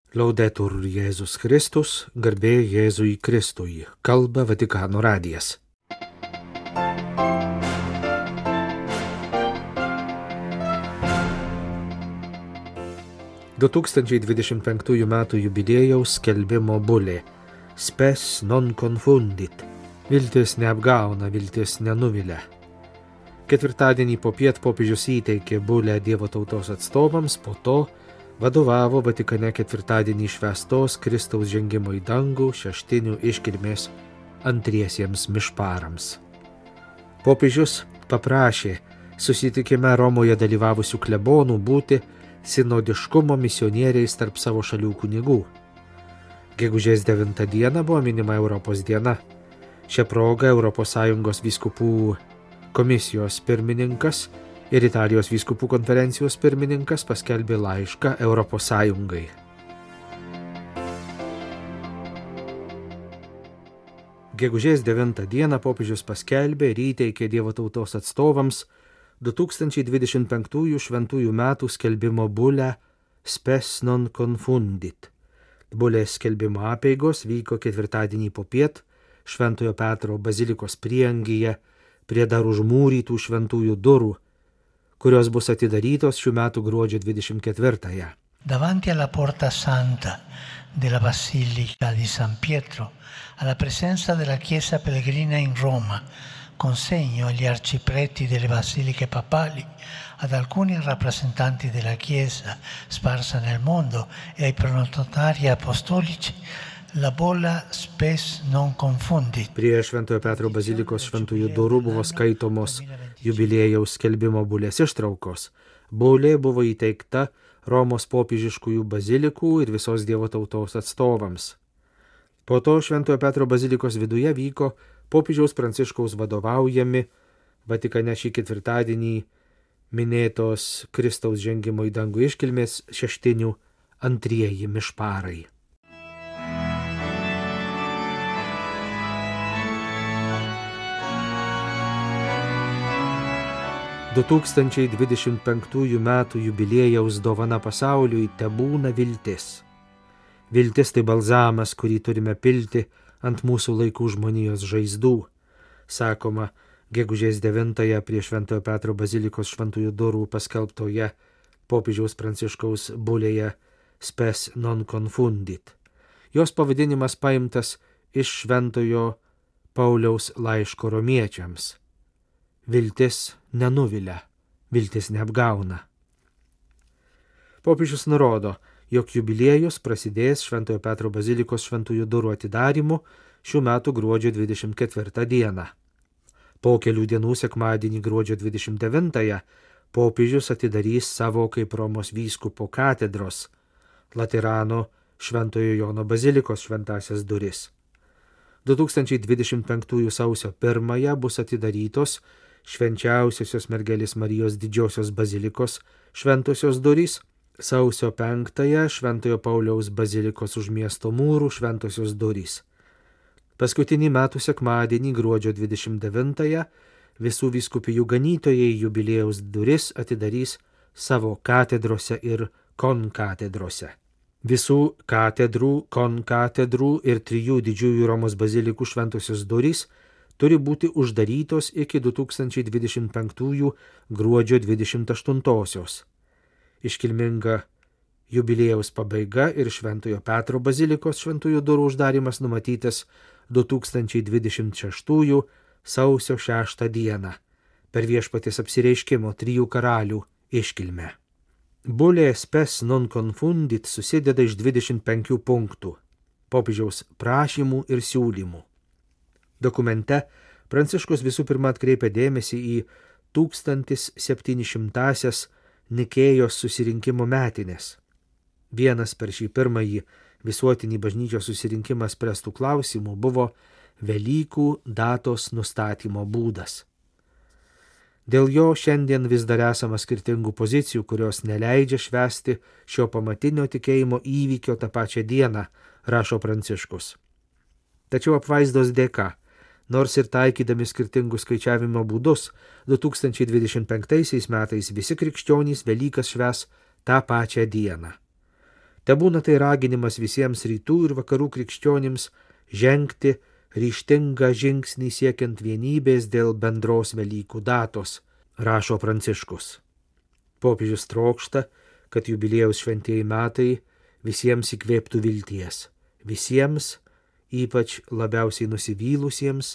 Laudetur Jėzus Kristus, garbė Jėzui Kristui, kalba Vatikano radijas. – 2025 m. jubiliejaus skelbimo bulė Spes non confundit. Viltis neapgauna, viltis nenuvilia. Ketvirtadienį popiet popiežius įteikė bulę Dievo tautos atstovams, po to vadovavo Vatikane ketvirtadienį švęstos Kristaus žengimo į dangų šeštinių iškilmės antriesiems mišparams. Popiežius paprašė susitikime Romoje dalyvavusių klebonų būti sinodiškumo misionieriais tarp savo šalių kunigų. Gegužės 9 dieną buvo minima Europos diena. Šią progą ES vyskupų komisijos pirmininkas ir Italijos vyskupų konferencijos pirmininkas paskelbė laišką Europos Sąjungai. Gegužės 9 dieną popiežius paskelbė ir įteikė Dievo tautos atstovams 2025 šventųjų metų skelbimo bulę Spes non confundit. Bulės skelbimo apeigos vyko ketvirtadienį popiet Šventojo Petro bazilikos prieangyje prie dar užmūrytų šventųjų durų, kurios bus atidarytos šių metų gruodžio 24-ąją. Davanti alla porta santa della Basilica di San Pietro, alla presenza della Chiesa pellegrina in Roma, consegno agli arcipreti delle basiliche papali, ad alcuni rappresentanti della Chiesa sparsa nel mondo e ai pronotari apostolici la bolla Spes non confundit. Prie Šventojo Petro bazilikos šventųjų durų buvo skaitomos jubiliejaus skelbimo bulės ištraukos. Bulė buvo įteikta Romos popiežiškųjų bazilikų ir visos Dievo tautos atstovams. Po to Šventojo Petro bazilikos viduje vyko popiežiaus Pranciškaus vadovaujami Vatikane šį ketvirtadienį minėtos Kristaus žengimo į dangų iškilmės šeštinių antrieji mišparai. – 2025 metų jubiliejaus dovana pasauliui tebūna viltis. Viltis tai balzamas, kurį turime pilti ant mūsų laikų žmonijos žaizdų, sakoma gegužės 9-ąją prie Šventojo Petro bazilikos šventųjų durų paskelbtoje popiežiaus Pranciškaus bulėje Spes non confundit. Jos pavadinimas paimtas iš Šventojo Pauliaus laiško romiečiams. Viltis nenuvilia, viltis neapgauna. Popiežius nurodo, jog jubiliejus prasidės Šventojo Petro bazilikos šventųjų durų atidarymu šių metų gruodžio 24 dieną. Po kelių dienų sekmadienį gruodžio 29-ąją popiežius atidarys savo kaip Romos vyskupo katedros Laterano Šventojo Jono bazilikos šventąsias duris. 2025 sausio 1 bus atidarytos Švenčiausiosios mergelės Marijos didžiosios bazilikos šventosios durys, sausio 5 Šventojo Pauliaus bazilikos už miesto mūrų šventosios durys. Paskutinį metų sekmadienį gruodžio 29 visų vyskupijų ganytojai jubiliejaus duris atidarys savo katedrose ir konkatedrose. Visų katedrų, konkatedrų ir 3 didžiųjų Romos bazilikų šventosios durys turi būti uždarytos iki 2025 gruodžio 28-osios. Iškilminga jubiliejaus pabaiga ir Šventojo Petro bazilikos šventųjų durų uždarimas numatytas 2026 sausio 6 dieną per Viešpaties apsireiškimo 3 karalių iškilmę. Bulė Spes non confundit susideda iš 25 punktų, popiežiaus prašymų ir siūlymų. Dokumente Pranciškus visų pirma atkreipia dėmesį į 1700-asias Nikėjos susirinkimo metinės. Vienas per šį pirmąjį visuotinį bažnyčios susirinkimą spręstų klausimų buvo Velykų datos nustatymo būdas. Dėl jo šiandien vis dar esama skirtingų pozicijų, kurios neleidžia švęsti šio pamatinio tikėjimo įvykio tą pačią dieną, rašo Pranciškus. Tačiau apvaizdos dėka, nors ir taikydami skirtingus skaičiavimo būdus, 2025 metais visi krikščionys Velykas švęs tą pačią dieną. Tebūna tai raginimas visiems rytų ir vakarų krikščionims žengti ryžtingą žingsnį siekiant vienybės dėl bendros Velykų datos, rašo Pranciškus. Popiežius trokšta, kad jubiliejaus šventieji metai visiems įkvėptų vilties, visiems, ypač labiausiai nusivylusiems,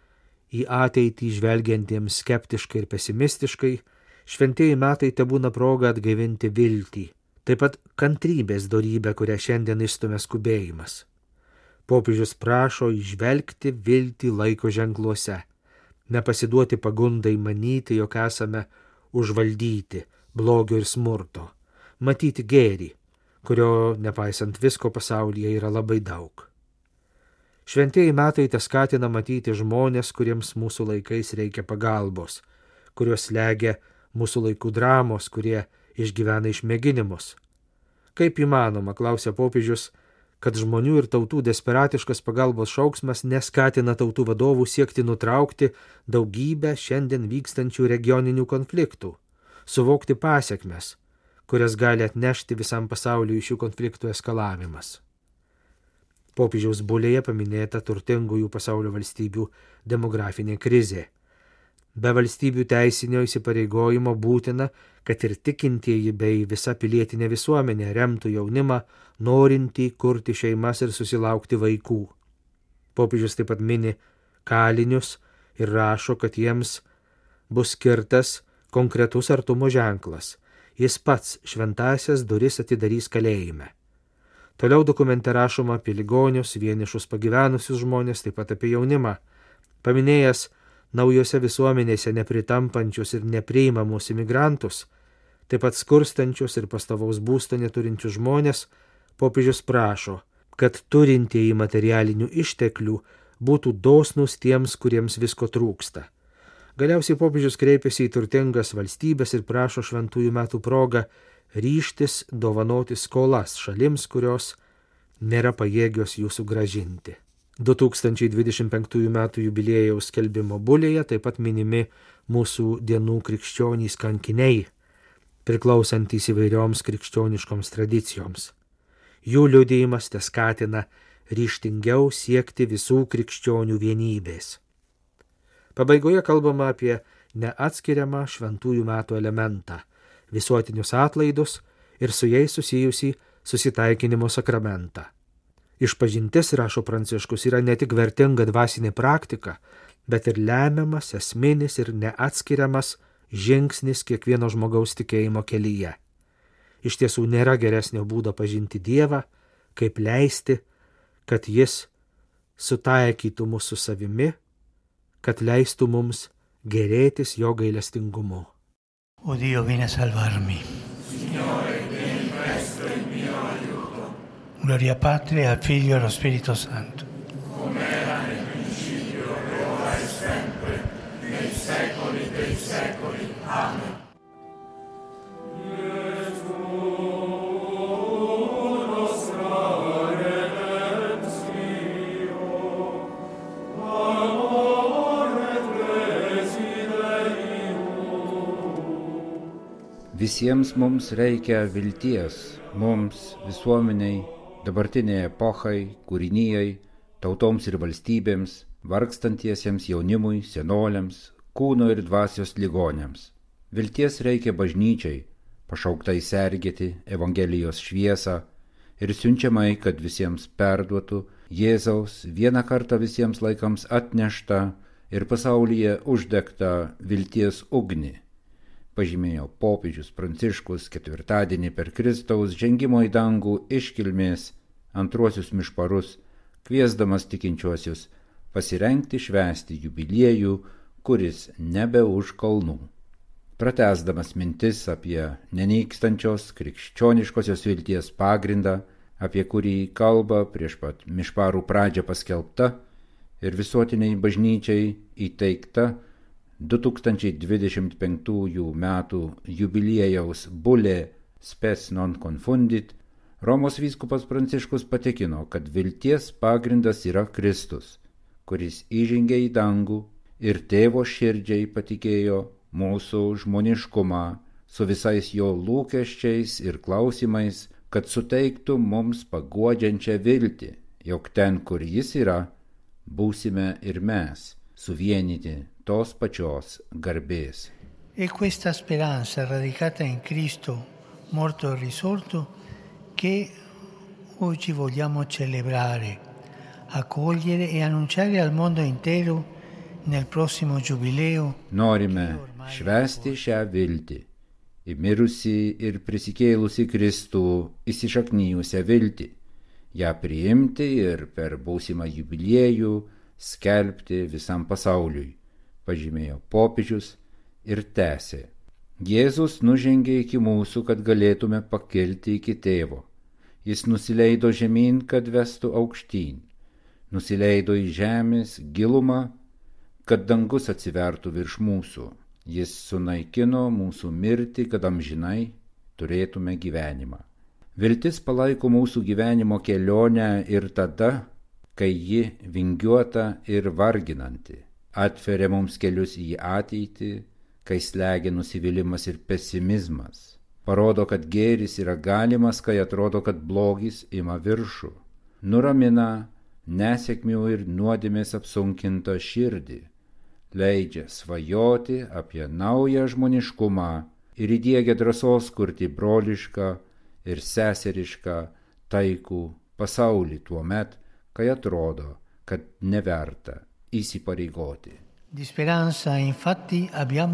į ateitį žvelgiantiems skeptiškai ir pesimistiškai, šventieji metai tebūna proga atgaivinti viltį, taip pat kantrybės dorybę, kurią šiandien išstumia skubėjimas. Popiežius prašo įžvelgti viltį laiko ženkluose, nepasiduoti pagundai manyti, jog esame užvaldyti blogio ir smurto, matyti gėrį, kurio nepaisant visko pasaulyje yra labai daug. Šventieji metai teskatina matyti žmonės, kuriems mūsų laikais reikia pagalbos, kuriuos slegia mūsų laikų dramos, kurie išgyvena išmėginimus. Kaip įmanoma, klausia popiežius, kad žmonių ir tautų desperatiškas pagalbos šauksmas neskatina tautų vadovų siekti nutraukti daugybę šiandien vykstančių regioninių konfliktų, suvokti pasekmes, kurias gali atnešti visam pasauliui šių konfliktų eskalavimas. Popiežiaus bulėje paminėta turtingųjų pasaulio valstybių demografinė krizė. Be valstybių teisinio įsipareigojimo būtina, kad ir tikintieji bei visa pilietinė visuomenė remtų jaunimą, norintį kurti šeimas ir susilaukti vaikų. Popiežius taip pat mini kalinius ir rašo, kad jiems bus skirtas konkretus artumo ženklas. Jis pats šventąsias duris atidarys kalėjime. Toliau dokumente rašoma apie ligonius, vienišus pagyvenusius žmonės, taip pat apie jaunimą. Paminėjęs naujose visuomenėse nepritampančius ir nepriimamus imigrantus, taip pat skurstančius ir pastovaus būsto neturinčius žmonės, popiežius prašo, kad turintieji materialinių išteklių būtų dosnūs tiems, kuriems visko trūksta. Galiausiai popiežius kreipiasi į turtingas valstybės ir prašo šventųjų metų progą ryžtis dovanoti skolas šalims, kurios nėra pajėgios jų sugrąžinti. 2025 metų jubiliejaus skelbimo bulėje taip pat minimi mūsų dienų krikščionys kankiniai, priklausantys įvairioms krikščioniškoms tradicijoms. Jų liudijimas teskatina ryžtingiau siekti visų krikščionių vienybės. Pabaigoje kalbama apie neatskiriamą šventųjų metų elementą – visuotinius atlaidus ir su jais susijusį susitaikinimo sakramentą. Išpažintis, rašo Pranciškus, yra ne tik vertinga dvasinė praktika, bet ir lemiamas, esminis ir neatskiriamas žingsnis kiekvieno žmogaus tikėjimo kelyje. Iš tiesų nėra geresnio būdo pažinti Dievą, kaip leisti, kad Jis sutaikytų mus su savimi, kad leistų mums gėrėtis jo gailestingumu. O Dio, vieni a salvarmi. Signore, vieni presto in mio aiuto. Gloria Patri, al Figlio e allo Spirito Santo. Come era nel principio, ora e sempre, nei secoli dei secoli. Amen. Visiems mums reikia vilties, mums, visuomeniai, dabartiniai epochai, kūrinijai, tautoms ir valstybėms, vargstantiesiems jaunimui, senoliams, kūno ir dvasios ligoniams. Vilties reikia bažnyčiai, pašauktai sergėti Evangelijos šviesą ir siunčiamai, kad visiems perduotų Jėzaus vieną kartą visiems laikams atneštą ir pasaulyje uždegtą vilties ugnį, pažymėjo popiežius Pranciškus ketvirtadienį per Kristaus žengimo į dangų iškilmės antruosius mišparus, kviesdamas tikinčiuosius pasirengti švęsti jubiliejų, kuris nebe už kalnų. Pratęsdamas mintis apie nenykstančios krikščioniškosios vilties pagrindą, apie kurį kalba prieš pat mišparų pradžią paskelbta ir visuotiniai bažnyčiai įteikta 2025 metų jubiliejaus bulė Spes non confundit, Romos vyskupas Pranciškus patikino, kad vilties pagrindas yra Kristus, kuris įžengė į dangų ir tėvo širdžiai patikėjo mūsų žmoniškumą su visais jo lūkesčiais ir klausimais, kad suteiktų mums paguodžiančią viltį, jog ten, kur jis yra, būsime ir mes, suvienyti tos pačios garbės. E questa speranza radicata in Cristo, morto e risorto, che oggi vogliamo celebrare, accogliere e annunciare al mondo intero nel prossimo giubileo. Norime švęsti šią viltį, į mirusį ir prisikėlusį Kristų įsišaknyjusią viltį, ją priimti ir per būsimą jubiliejų skelbti visam pasauliui, pažymėjo popiežius ir tęsė. Jėzus nužengė iki mūsų, kad galėtume pakilti iki Tėvo. Jis nusileido žemyn, kad vestų aukštyn. Nusileido į žemės gilumą, kad dangus atsivertų virš mūsų. Jis sunaikino mūsų mirtį, kad amžinai turėtume gyvenimą. Viltis palaiko mūsų gyvenimo kelionę ir tada, kai ji vingiuota ir varginanti, atveria mums kelius į ateitį, kai slegia nusivylimas ir pesimizmas, parodo, kad gėris yra galimas, kai atrodo, kad blogis ima viršų, nuramina nesėkmių ir nuodėmės apsunkintą širdį, leidžia svajoti apie naują žmoniškumą ir įdiegia drąsos kurti brolišką ir seserišką taikų pasaulį tuo met, kai atrodo, kad neverta įsipareigoti. Di speranza infatti abbiamo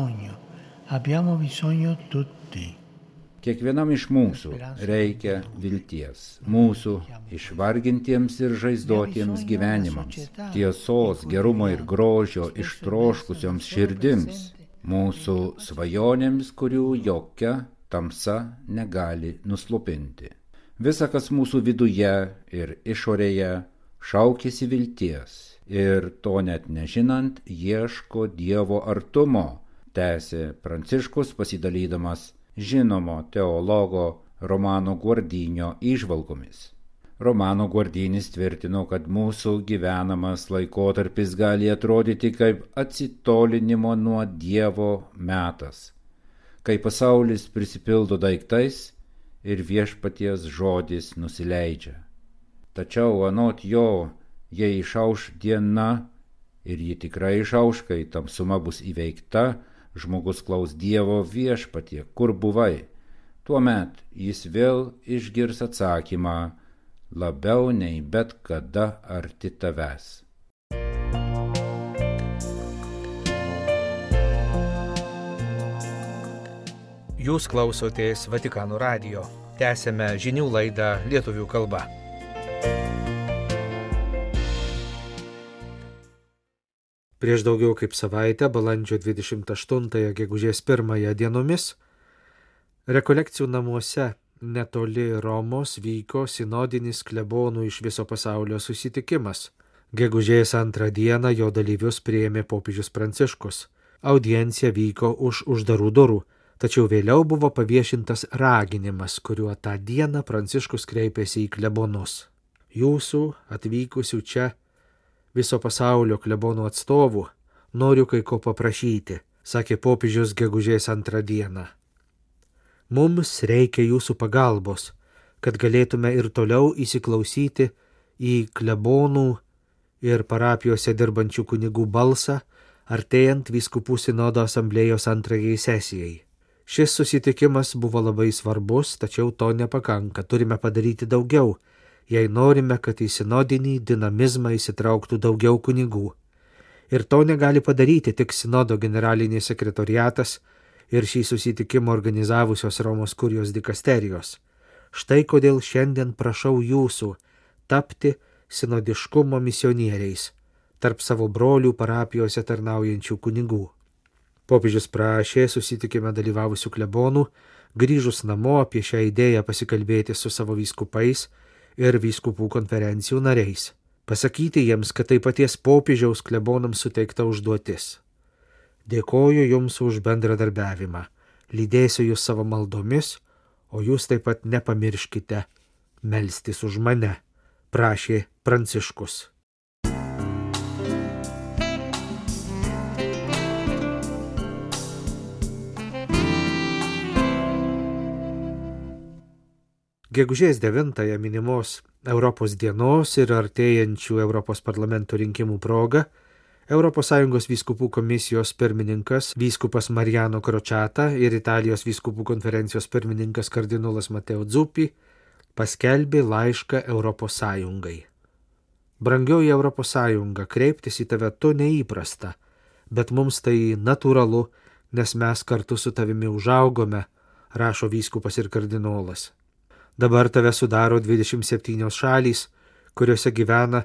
bisogno tutti. Kiekvienam iš mūsų reikia vilties, mūsų išvargintiems ir žaizdotiems gyvenimams, tiesos, gerumo ir grožio ištroškusioms širdims, mūsų svajonėms, kurių jokia tamsa negali nuslopinti. Visa, kas mūsų viduje ir išorėje, šaukiasi vilties ir to net nežinant ieško Dievo artumo, tęsė Pranciškus pasidalydamas žinomo teologo Romano Guardinio įžvalgomis. Romano Guardinis tvirtino, kad mūsų gyvenamas laikotarpis gali atrodyti kaip atsitolinimo nuo Dievo metas, kai pasaulis prisipildo daiktais ir viešpaties žodis nusileidžia. Tačiau anot jo, jei išauš diena, ir ji tikrai išauš, kai tamsuma bus įveikta, žmogus klaus Dievo: viešpatie, kur buvai? Tuomet jis vėl išgirs atsakymą: labiau nei bet kada arti tavęs. Jūs klausotės Vatikano radijo. Tęsėme žinių laidą lietuvių kalba. Prieš daugiau kaip savaitę, balandžio 28 gegužės 1 dienomis, rekolekcijų namuose netoli Romos vyko sinodinis klebonų iš viso pasaulio susitikimas. Gegužės 2 dieną jo dalyvius priėmė popiežius Pranciškus. Audiencija vyko už uždarų durų, tačiau vėliau buvo paviešintas raginimas, kuriuo tą dieną Pranciškus kreipėsi į klebonus. Jūsų atvykusių čia viso pasaulio klebonų atstovų noriu kai ko paprašyti, sakė popiežius gegužės 2 dieną. Mums reikia jūsų pagalbos, kad galėtume ir toliau įsiklausyti į klebonų ir parapijose dirbančių kunigų balsą, artėjant vyskupų sinodo asamblėjos 2 sesijai. Šis susitikimas buvo labai svarbus, tačiau to nepakanka, turime padaryti daugiau, jei norime, kad į sinodinį dinamizmą įsitrauktų daugiau kunigų. Ir to negali padaryti tik sinodo generalinis sekretoriatas ir šį susitikimą organizavusios Romos kurijos dikasterijos. Štai kodėl šiandien prašau jūsų tapti sinodiškumo misionieriais tarp savo brolių parapijose tarnaujančių kunigų. Popiežius prašė susitikime dalyvavusių klebonų, grįžus namo apie šią idėją pasikalbėti su savo vyskupais ir vyskupų konferencijų nariais. Pasakyti jiems, kad tai paties popiežiaus klebonams suteikta užduotis. Dėkoju jums už bendradarbiavimą, lydėsiu jūs savo maldomis, o jūs taip pat nepamirškite melstis už mane, prašė Pranciškus. Gegužės 9-ąją minimos Europos dienos ir artėjančių Europos parlamento rinkimų proga ES vyskupų komisijos pirmininkas vyskupas Mariano Crociata ir Italijos vyskupų konferencijos pirmininkas kardinolas Matteo Zuppi paskelbė laišką ES. Brangioji ES, kreiptis į tave tu neįprasta, bet mums tai natūralu, nes mes kartu su tavimi užaugome, rašo vyskupas ir kardinolas. Dabar tave sudaro 27 šalys, kuriuose gyvena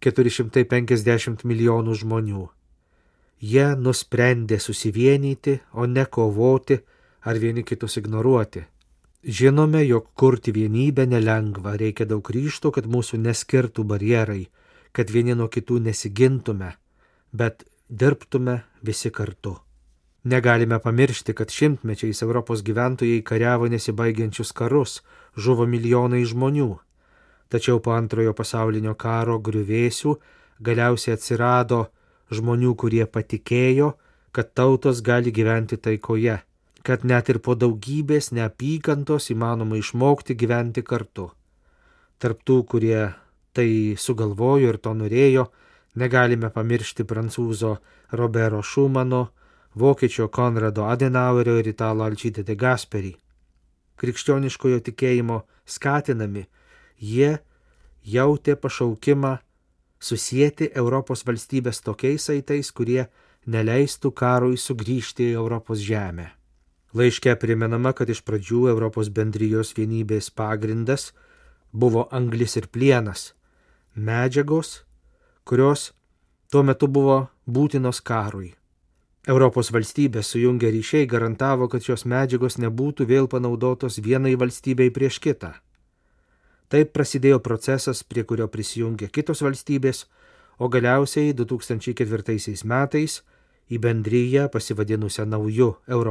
450 milijonų žmonių. Jie nusprendė susivienyti, o ne kovoti ar vieni kitus ignoruoti. Žinome, jog kurti vienybę nelengva, reikia daug ryžto, kad mūsų neskirtų barjerai, kad vieni nuo kitų nesigintume, bet dirbtume visi kartu. Negalime pamiršti, kad šimtmečiais Europos gyventojai kariavo nesibaigiančius karus, žuvo milijonai žmonių. Tačiau po Antrojo pasaulinio karo griuvėsių galiausiai atsirado žmonių, kurie patikėjo, kad tautos gali gyventi taikoje, kad net ir po daugybės neapykantos įmanoma išmokti gyventi kartu. Tarp tų, kurie tai sugalvojo ir to norėjo, negalime pamiršti prancūzo Robero Schumano, vokiečio Konrado Adenauerio ir italo Alcide de Gasperi. Krikščioniškojo tikėjimo skatinami, jie jautė pašaukimą susieti Europos valstybės tokiais saitais, kurie neleistų karui sugrįžti į Europos žemę. Laiške primenama, kad iš pradžių Europos bendrijos vienybės pagrindas buvo anglis ir plienas, medžiagos, kurios tuo metu buvo būtinos karui. Europos valstybės sujungę ryšiai garantavo, kad šios medžiagos nebūtų vėl panaudotos vienai valstybei prieš kitą. Taip prasidėjo procesas, prie kurio prisijungė kitos valstybės, o galiausiai 2004 metais į bendriją, pasivadinusią nauju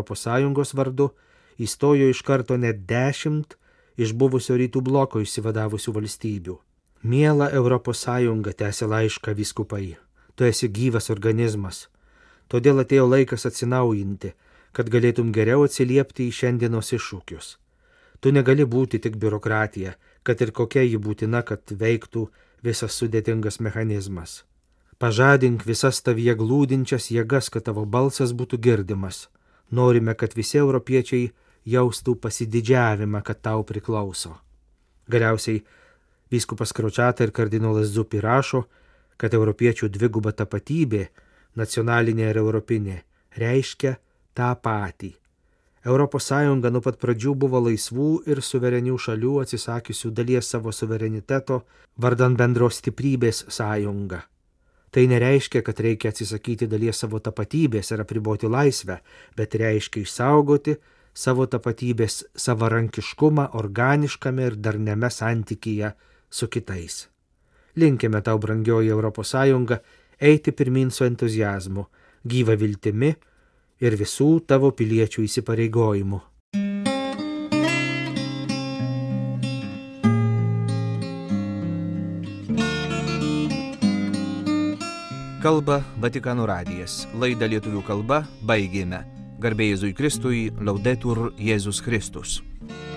ES vardu, įstojo iš karto net 10 iš buvusio rytų bloko išsivadavusių valstybių. Miela ES, tęsė laišką vyskupai, tu esi gyvas organizmas. Todėl atėjo laikas atsinaujinti, kad galėtum geriau atsiliepti į šiandienos iššūkius. Tu negali būti tik biurokratija, kad ir kokia ji būtina, kad veiktų visas sudėtingas mechanizmas. Pažadink visas tavyje glūdinčias jėgas, kad tavo balsas būtų girdimas. Norime, kad visi europiečiai jaustų pasididžiavimą, kad tau priklauso. Galiausiai vyskupas Crociata ir kardinolas Zuppi rašo, kad europiečių dviguba tapatybė, nacionalinė ir europinė, reiškia tą patį. ES nuo pat pradžių buvo laisvų ir suverenių šalių atsisakiusių dalies savo suvereniteto vardan bendros stiprybės sąjunga. Tai nereiškia, kad reikia atsisakyti dalies savo tapatybės ir apriboti laisvę, bet reiškia išsaugoti savo tapatybės savarankiškumą organiškame ir darniame santykyje su kitais. Linkime tau, brangioji ES, eiti pirmin su entuziazmu, gyva viltimi ir visų tavo piliečių įsipareigojimu. Kalba Vatikano radijas. Laidą lietuvių kalba baigėme. Garbė Jėzui Kristui, Laudetur Jėzus Kristus.